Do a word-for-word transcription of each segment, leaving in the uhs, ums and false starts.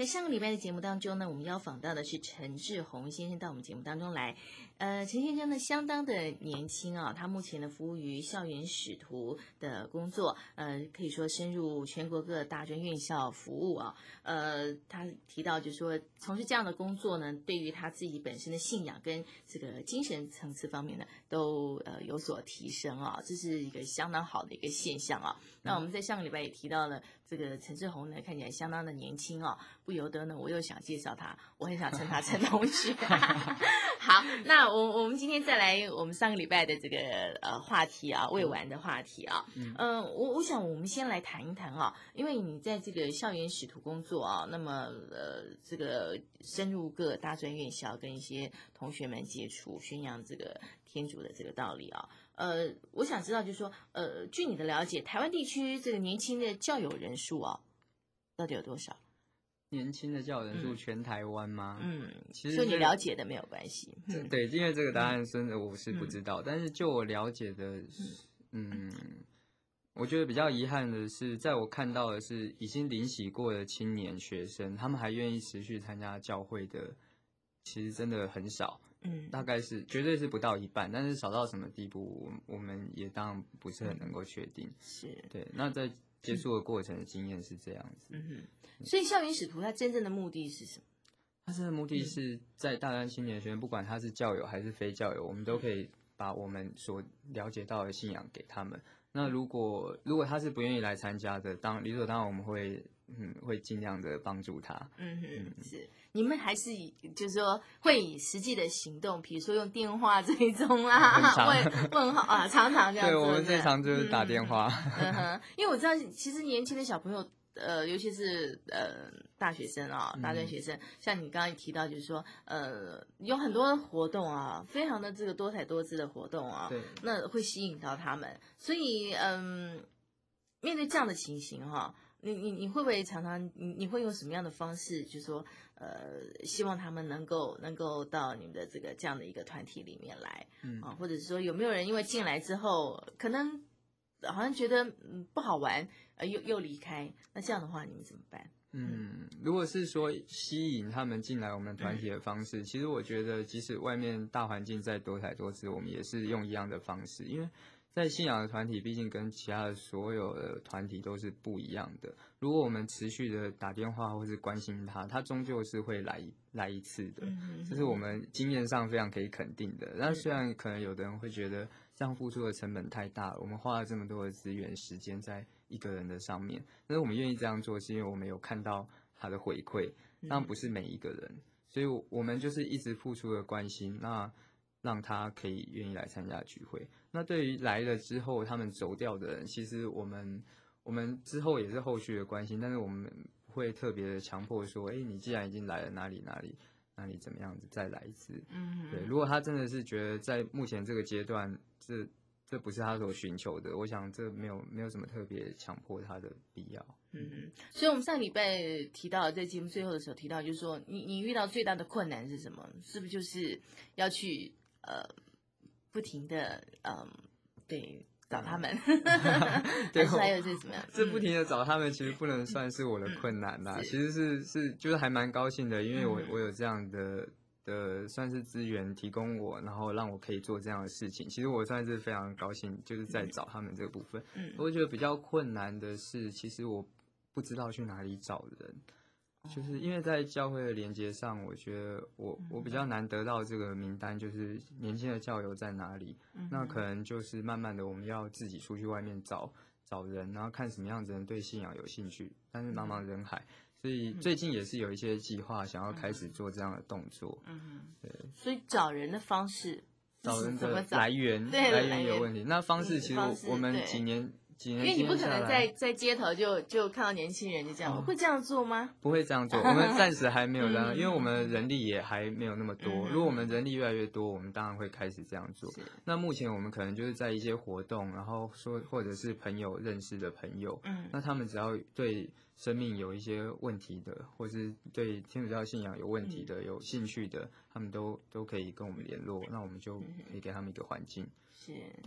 在上个礼拜的节目当中呢，我们邀访到的是陈志宏先生到我们节目当中来。呃，陈先生呢相当的年轻啊，他目前呢服务于校园使徒的工作，呃，可以说深入全国各大专院校服务啊。呃，他提到就是说，从事这样的工作呢，对于他自己本身的信仰跟这个精神层次方面呢，都呃有所提升啊，这是一个相当好的一个现象啊。那我们在上个礼拜也提到了这个陈志宏呢，看起来相当的年轻啊，不由得呢，我又想介绍他，我很想称他陈同学。好，那我我们今天再来我们上个礼拜的这个呃话题啊，未完的话题啊，嗯、呃，我我想我们先来谈一谈啊，因为你在这个校园使徒工作啊，那么呃这个深入各大专院校，跟一些同学们接触，宣扬这个天主的这个道理啊。呃，我想知道，就是说，呃，据你的了解，台湾地区这个年轻的教友人数啊，到底有多少？ 年轻的教友人数全台湾吗？ 嗯， 其实、 所以你了解的没有关系。 嗯、对，因为这个答案真的我是不知道，嗯、但是就我了解的，嗯，我觉得比较遗憾的是，在我看到的是已经临洗过的青年学生，他们还愿意持续参加教会的，其实真的很少。嗯，大概是绝对是不到一半，但是少到什么地步，我我们也当然不是很能够确定。 是， 对。那在接触的过程的经验是这样子。 嗯哼。所以校园使徒它真正的目的是什么？ 它真的目的是在大专青年学生，不管他是教友还是非教友，我们都可以把我们所了解到的信仰给他们。那如果如果他是不愿意来参加的，当理所当然我们会嗯会尽量的帮助他。 嗯哼，嗯是。你们还是就是说会以实际的行动，比如说用电话追踪啦，问问号啊，常常这样子。 对，我们最常就是打电话。 嗯, 嗯哼，因为我知道，其实年轻的小朋友，呃，尤其是呃大学生啊，大专学生，嗯、像你刚刚也提到，就是说，呃，有很多活动啊，非常的这个多彩多姿的活动啊， 对， 那会吸引到他们，所以嗯，面对这样的情形哈、啊。你你你会不会常常你你会用什么样的方式，就是说呃，希望他们能够能够到你们的这个这样的一个团体里面来，嗯啊，或者是说有没有人因为进来之后，可能好像觉得嗯不好玩，呃又又离开，那这样的话你们怎么办？ 嗯，如果是说吸引他们进来我们团体的方式，嗯、其实我觉得即使外面大环境再多彩多姿，我们也是用一样的方式，因为在信仰的团体，毕竟跟其他的所有的团体都是不一样的。如果我们持续的打电话或是关心他，他终究是会来来一次的，嗯、这是我们经验上非常可以肯定的。但虽然可能有的人会觉得这样付出的成本太大了，我们花了这么多的资源时间在一个人的上面，但是我们愿意这样做，是因为我们有看到他的回馈，但不是每一个人，所以我们就是一直付出的关心，那让他可以愿意来参加聚会。那对于来了之后他们走掉的人，其实我们我们之后也是后续的关心，但是我们不会特别的强迫说，哎，你既然已经来了，哪里哪里哪里怎么样子，再来一次。嗯，对。如果他真的是觉得在目前这个阶段，这这不是他所寻求的，我想这没有没有什么特别强迫他的必要。 嗯，所以我们上礼拜提到，在节目最后的时候提到，就是说你你遇到最大的困难是什么？是不是就是要去呃不停的嗯对找他们？ 对， 还有是什么样？ 这不停的找他们，其实不能算是我的困难啦，嗯、其实是是就是还蛮高兴的，因为我、嗯、我有这样的。的算是资源提供我，然后让我可以做这样的事情，其实我算是非常高兴，就是在找他们这个部分。嗯，我觉得比较困难的是，其实我不知道去哪里找人，哦、就是因为在教会的连结上，我觉得我我比较难得到这个名单，就是年轻的教友在哪里，嗯、那可能就是慢慢的我们要自己出去外面找找人，然后看什么样子的人对信仰有兴趣，但是茫茫人海。所以最近也是有一些计划，想要开始做这样的动作。嗯，对。 所以找人的方式， 找人的来源，来源有问题。那方式其实我们几年几年， 因为你不可能在在街头就就看到年轻人就这样，哦、会这样做吗？ 不会这样做，我们暂时还没有这样，因为我们人力也还没有那么多。如果我们人力越来越多，我们当然会开始这样做。那目前我们可能就是在一些活动，然后说或者是朋友认识的朋友，嗯，那他们只要对生命有一些问题的，或是对天主教信仰有问题的、嗯、有兴趣的，他们都都可以跟我们联络，那我们就可以给他们一个环境。 是， 对。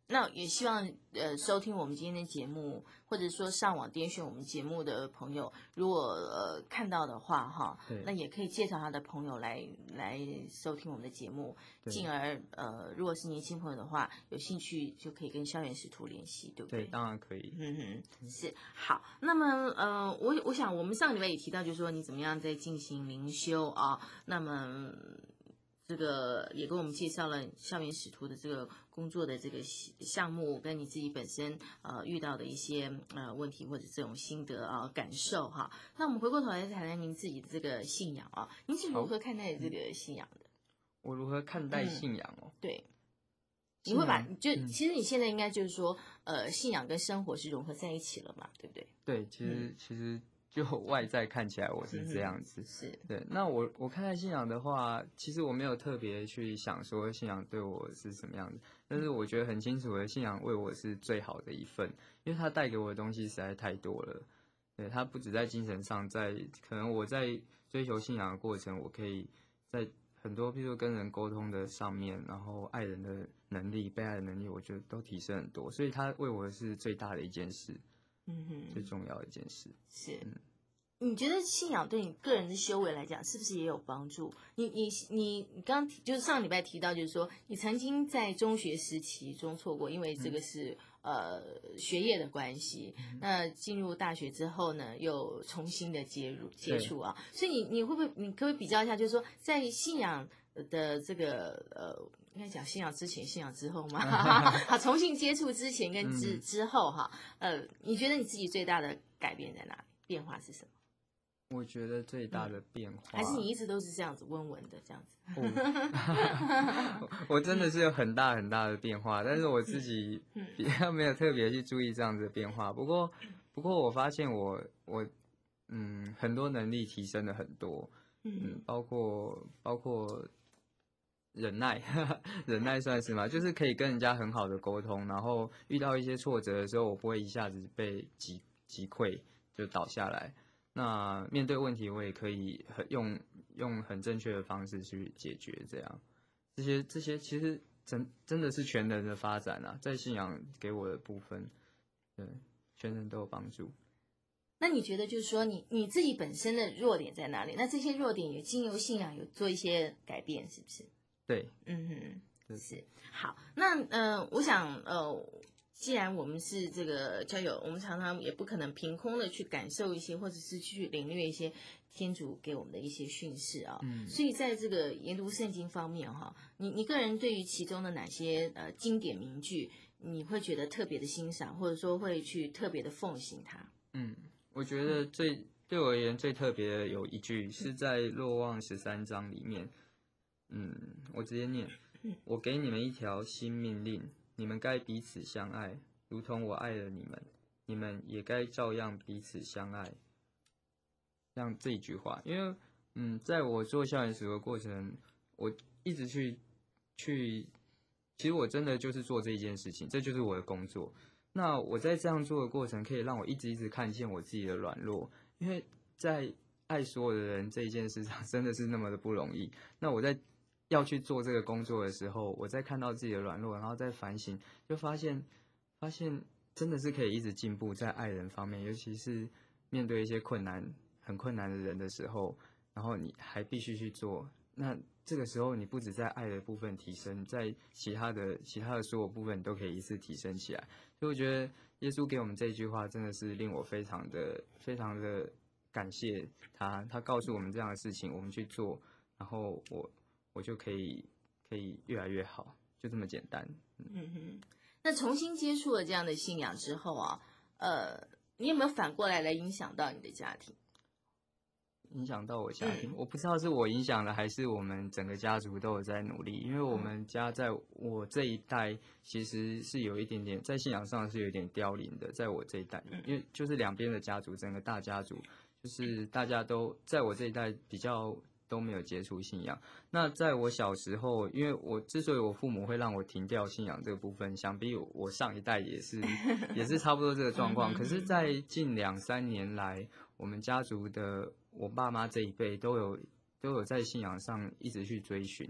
那也希望呃收听我们今天的节目，或者说上网点选我们节目的朋友，如果呃看到的话哈，那也可以介绍他的朋友来来收听我们的节目，进而呃如果是年轻朋友的话，有兴趣就可以跟校园使徒联系，对不对？ 对，当然可以。 嗯哼，是好。那么呃，我我想我们上个礼拜也提到，就是说你怎么样在进行灵修啊，那么。这个也跟我们介绍了校园使徒的这个工作的这个项目，跟你自己本身呃遇到的一些呃问题或者这种心得啊、呃、感受哈。那我们回过头来谈谈您自己的这个信仰啊，您是如何看待这个信仰的？ 我如何看待信仰哦？ 嗯、对，你会把就、嗯、其实你现在应该就是说呃信仰跟生活是融合在一起了嘛，对不对？ 对，其实、嗯、其实。就外在看起来我是这样子， 嗯、是对。那我我看待信仰的话，其实我没有特别去想说信仰对我是什么样子，但是我觉得很清楚的，信仰为我是最好的一份，因为它带给我的东西实在太多了。对，它不止在精神上，在可能我在追求信仰的过程，我可以在很多，譬如说跟人沟通的上面，然后爱人的能力、被爱的能力，我觉得都提升很多，所以它为我是最大的一件事。 嗯哼， 最重要的一件事是，嗯，你觉得信仰对你个人的修为来讲，是不是也有帮助？你你你你刚刚就是上礼拜提到，就是说你曾经在中学时期中错过，因为这个是、嗯、呃学业的关系。嗯、那进入大学之后呢，又重新的接入接触啊，所以你你会不会你可不可以比较一下，就是说在信仰的这个呃。应该讲信仰之前、信仰之后嘛，好，重新接触之前跟之、嗯、之后哈，呃，你觉得你自己最大的改变在哪里？变化是什么？ 我觉得最大的变化， 嗯、还是你一直都是这样子温文的这样子。 我, 我真的是有很大很大的变化，但是我自己比较没有特别去注意这样子的变化。不过，不过我发现我我嗯很多能力提升了很多，嗯，包括包括。忍耐，忍耐算是吗？就是可以跟人家很好的沟通，然后遇到一些挫折的时候，我不会一下子被击击溃就倒下来。那面对问题，我也可以很用用很正确的方式去解决。这样，这些这些其实真真的是全人的发展啊，在信仰给我的部分，对全人都有帮助。 那你觉得就是说你你自己本身的弱点在哪里？那这些弱点也经由信仰有做一些改变，是不是？ 对， 嗯哼，是好。那呃，我想呃，既然我们是这个交友，我们常常也不可能凭空的去感受一些，或者是去领略一些天主给我们的一些训示啊。嗯，所以在这个研读圣经方面哈，你你个人对于其中的哪些呃经典名句，你会觉得特别的欣赏，或者说会去特别的奉行它？ 嗯，我觉得最、嗯、对我而言最特别的有一句是在若望十三章里面。嗯，我直接念。我给你们一条新命令，你们该彼此相爱，如同我爱了你们，你们也该照样彼此相爱。像这一句话，因为嗯，在我做校园使徒的过程，我一直去去，其实我真的就是做这一件事情，这就是我的工作。那我在这样做的过程，可以让我一直一直看见我自己的软弱，因为在爱所有的人这一件事上，真的是那么的不容易。那我在要去做这个工作的时候，我在看到自己的软弱，然后再反省，就发现发现真的是可以一直进步在爱人方面，尤其是面对一些困难很困难的人的时候，然后你还必须去做，那这个时候你不只在爱的部分提升，在其他的其他的所有部分你都可以一次提升起来。所以我觉得耶稣给我们这句话真的是令我非常的非常的感谢他，他告诉我们这样的事情，我们去做，然后我我就可以可以越来越好，就这么简单。嗯, 嗯哼，那重新接触了这样的信仰之后啊，呃，你有没有反过来来影响到你的家庭？ 影响到我家庭、 嗯、 我不知道是我影响了还是我们整个家族都有在努力，因为我们家在我这一代其实是有一点点在信仰上是有一点凋零的，在我这一代，因为就是两边的家族，整个大家族就是大家都在我这一代比较都没有接触信仰。那在我小时候，因为我之所以我父母会让我停掉信仰这个部分，想必我上一代也是也是差不多这个状况。可是在近两三年来，我们家族的我爸妈这一辈都有都有在信仰上一直去追寻。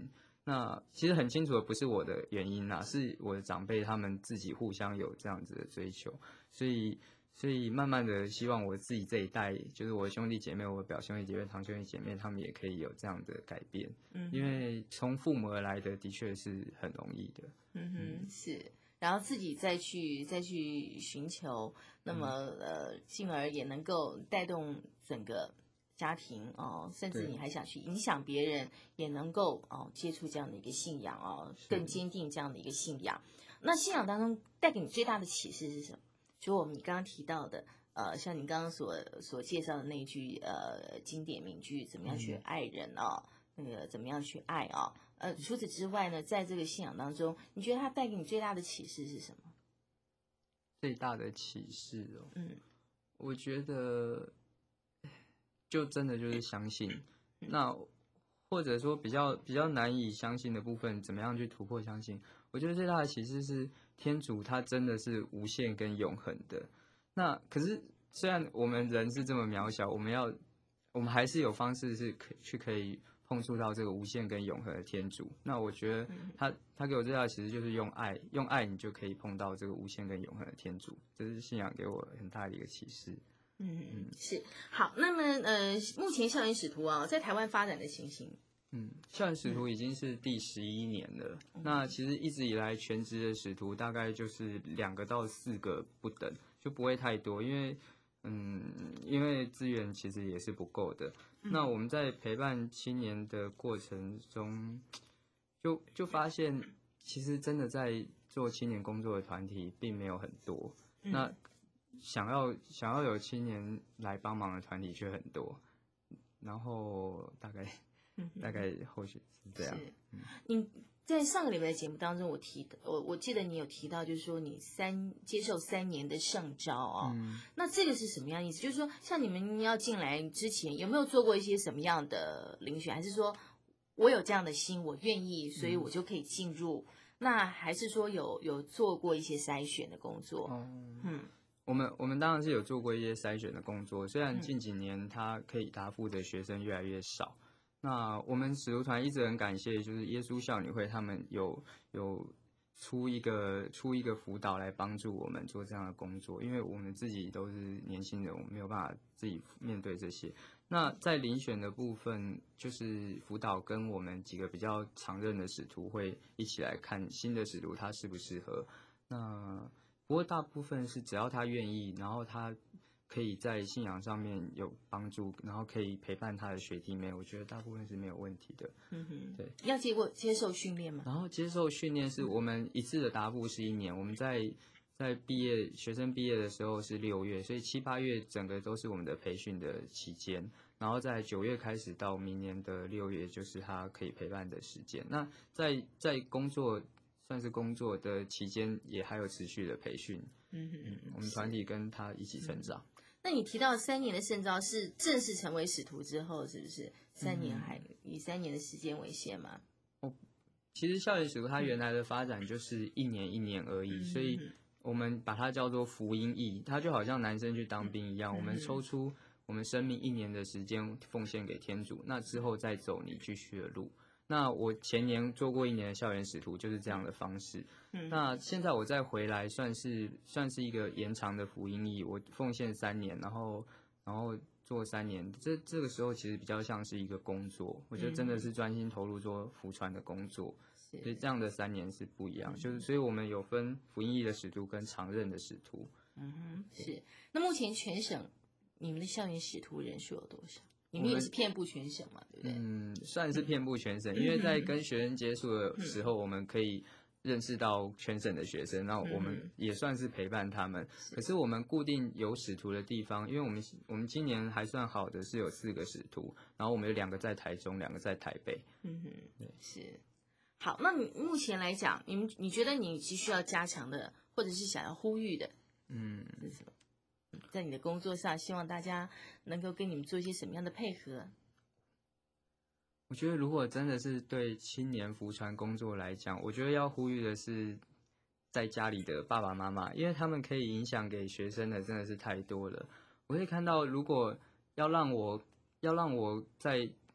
那其实很清楚的不是我的原因啦，是我的长辈他们自己互相有这样子的追求，所以所以慢慢的希望我自己这一代，就是我的兄弟姐妹、我的表兄弟姐妹、堂兄弟姐妹，他们也可以有这样的改变。嗯，因为从父母而来的的确是很容易的。 嗯哼，是。然后自己再去再去寻求，那么、嗯、呃，进而也能够带动整个家庭哦，甚至你还想去影响别人，也能够哦接触这样的一个信仰哦，更坚定这样的一个信仰。那信仰当中带给你最大的启示是什么？就我们你刚刚提到的，呃，像你刚刚所所介绍的那一句呃经典名句，怎么样去爱人哦，嗯、那个怎么样去爱哦。呃，除此之外呢，在这个信仰当中，你觉得它带给你最大的启示是什么？ 最大的启示哦， 嗯， 我觉得就真的就是相信。嗯、那或者说比较比较难以相信的部分，怎么样去突破相信？我觉得最大的启示是天主他真的是无限跟永恒的。那可是虽然我们人是这么渺小，我们要我们还是有方式是可去可以碰触到这个无限跟永恒的天主。那我觉得他他给我最大的启示就是用爱，用爱你就可以碰到这个无限跟永恒的天主。这是信仰给我很大的一个启示。 嗯，是。好，那么呃，目前校园使徒啊，在台湾发展的情形。 嗯，校园使徒已经是第十一年了。嗯、那其实一直以来全职的使徒大概就是两个到四个不等，就不会太多，因为嗯，因为资源其实也是不够的。嗯、那我们在陪伴青年的过程中，就就发现其实真的在做青年工作的团体并没有很多。嗯、那想要想要有青年来帮忙的团体却很多，然后大概。大概后续是这样。是， 嗯、你在上个礼拜的节目当中，我提我我记得你有提到，就是说你三接受三年的圣召哦。嗯、那这个是什么样的意思？就是说，像你们要进来之前，有没有做过一些什么样的遴选？还是说我有这样的心，我愿意，所以我就可以进入？嗯、那还是说有有做过一些筛选的工作？ 嗯。嗯我们我们当然是有做过一些筛选的工作，虽然近几年它可以答复的学生越来越少。那我们使徒团一直很感谢，就是耶稣孝女会他们有有出一个出一个辅导来帮助我们做这样的工作，因为我们自己都是年轻人，我们没有办法自己面对这些。那在遴选的部分，就是辅导跟我们几个比较常任的使徒会一起来看新的使徒他适不适合。那不过大部分是只要他愿意，然后他可以在信仰上面有帮助，然后可以陪伴他的学弟妹，我觉得大部分是没有问题的。 嗯哼，对。要接过接受训练吗？ 然后接受训练是我们一次的答复是一年，我们在在毕业学生毕业的时候是六月，所以七八月整个都是我们的培训的期间，然后在九月开始到明年的六月就是他可以陪伴的时间。那在在工作算是工作的期间，也还有持续的培训。嗯哼，嗯我们团体跟他一起成长。 嗯、那你提到三年的圣召是正式成为使徒之后，是不是三年还、嗯、以三年的时间为限吗？ 哦，其实校园使徒它原来的发展就是一年一年而已，嗯、所以我们把它叫做福音役，它就好像男生去当兵一样，嗯、我们抽出我们生命一年的时间奉献给天主，那之后再走你继续的路。那我前年做过一年的校园使徒，就是这样的方式。嗯、那现在我再回来，算是算是一个延长的福音役，我奉献三年，然后然后做三年，这这个时候其实比较像是一个工作，我觉得真的是专心投入做福传的工作。嗯、所以这样的三年是不一样，是就是所以我们有分福音役的使徒跟常任的使徒。 嗯哼，是。那目前全省你们的校园使徒人数有多少？你们也是遍布全省嘛，对不对？ 嗯，算是遍布全省，因为在跟学生接触的时候，我们可以认识到全省的学生，那我们也算是陪伴他们。可是我们固定有使徒的地方，因为我们我们今年还算好的是有四个使徒，然后我们有两个在台中，两个在台北。 嗯哼，对，是。好，那你目前来讲，你们你觉得你急需要加强的，或者是想要呼吁的，嗯，是什么？在你的工作上，希望大家能够跟你们做一些什么样的配合？ 我觉得，如果真的是对青年福传工作来讲，我觉得要呼吁的是在家里的爸爸妈妈，因为他们可以影响给学生的真的是太多了。我可以看到，如果要让我要让我在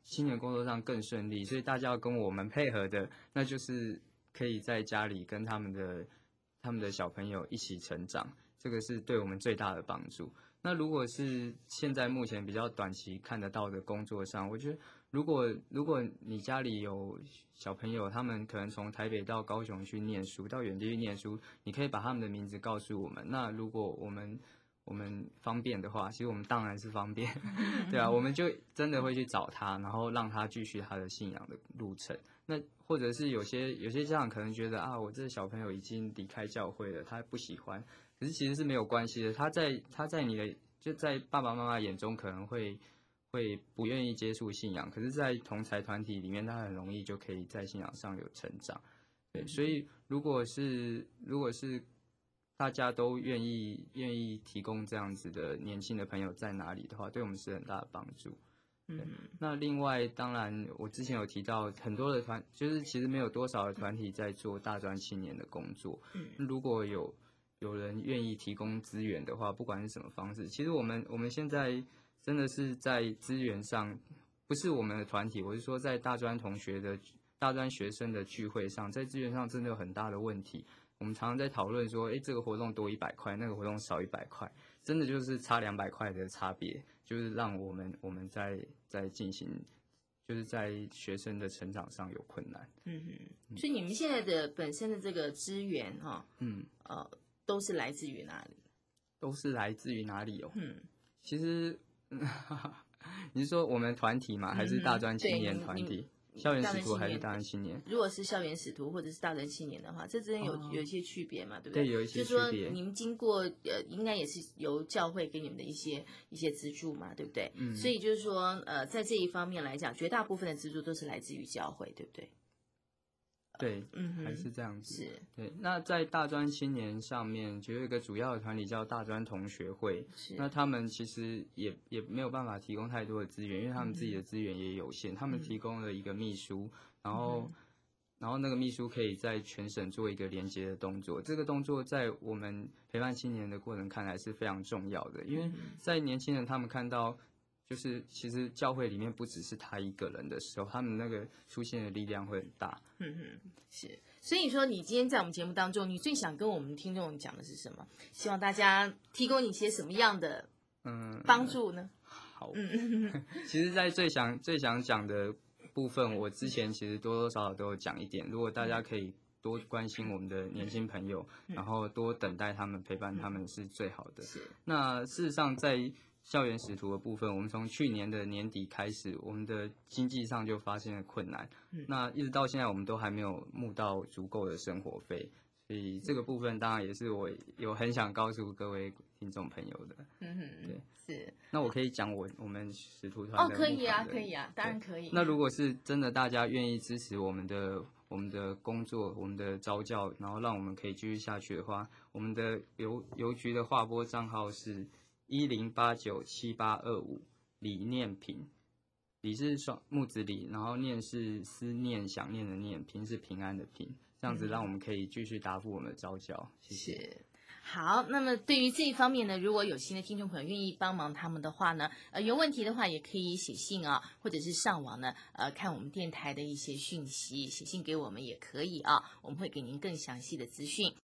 青年工作上更顺利，所以大家要跟我们配合的，那就是可以在家里跟他们的他们的小朋友一起成长，这个是对我们最大的帮助。那如果是现在目前比较短期看得到的工作上，我觉得如果如果你家里有小朋友，他们可能从台北到高雄去念书，到远地去念书，你可以把他们的名字告诉我们。那如果我们我们方便的话，其实我们当然是方便，对啊，我们就真的会去找他，然后让他继续他的信仰的路程。那或者是有些有些家长可能觉得啊，我这个小朋友已经离开教会了，他不喜欢，可是其实是没有关系的。他在他在你的就在爸爸妈妈眼中可能会会不愿意接触信仰，可是，在同才团体里面，他很容易就可以在信仰上有成长。对，所以如果是如果是大家都愿意愿意提供这样子的年轻的朋友在哪里的话，对我们是很大的帮助。对，那另外当然我之前有提到很多的团，就是其实没有多少的团体在做大专青年的工作。嗯，如果有有人愿意提供资源的话，不管是什么方式，其实我们我们现在真的是在资源上，不是我们的团体，我是说在大专同学的大专学生的聚会上，在资源上真的有很大的问题。我们常常在讨论说，哎，这个活动多一百块，那个活动少一百块，真的就是差两百块的差别，就是让我们我们在在进行，就是在学生的成长上有困难。 嗯哼，所以你们现在的本身的这个资源哈、哦，嗯，呃，都是来自于哪里？ 都是来自于哪里哦？ 嗯， 其实，你是说我们团体吗？还是大专青年团体？校园使徒还是大专青年？ 如果是校园使徒或者是大专青年的话，这之间有、哦、有一些区别嘛，对不对？ 对，有一些区别。 就是说你们经过呃，应该也是由教会给你们的一些一些资助嘛，对不对？嗯。所以就是说，呃，在这一方面来讲，绝大部分的资助都是来自于教会，对不对？ 对，嗯，还是这样子。是，对。那在大专青年上面，就有一个主要的团体叫大专同学会。是。那他们其实也也没有办法提供太多的资源，因为他们自己的资源也有限。嗯、他们提供了一个秘书，然后、嗯，然后那个秘书可以在全省做一个连接的动作。这个动作在我们陪伴青年的过程看来是非常重要的，因为在年轻人他们看到。就是其实教会里面不只是他一个人的时候，他们那个出现的力量会很大。嗯哼，是。所以说，你今天在我们节目当中，你最想跟我们听众讲的是什么？希望大家提供你一些什么样的嗯帮助呢？ 嗯、好，嗯，其实，在最想最想讲的部分，我之前其实多多少少都有讲一点。如果大家可以多关心我们的年轻朋友，嗯、然后多等待他们、陪伴他们是最好的。是。那事实上，在校园使徒的部分，我们从去年的年底开始，我们的经济上就发现了困难。嗯、那一直到现在，我们都还没有募到足够的生活费，所以这个部分当然也是我有很想告诉各位听众朋友的。嗯哼，对，是。那我可以讲我我们使徒团的哦，可以啊，可以啊，当然可以。 那如果是真的大家愿意支持我们的我们的工作，我们的召教，然后让我们可以继续下去的话，我们的邮邮局的划拨账号是。一零八九七八二五李念平，李是双木子李，然后念是思念想念的念，平是平安的平，这样子让我们可以继续答复我们的召教。谢谢。 是。好，那么对于这一方面呢，如果有新的听众朋友愿意帮忙他们的话呢，呃，有问题的话也可以写信啊，或者是上网呢，呃，看我们电台的一些讯息，写信给我们也可以啊，我们会给您更详细的资讯。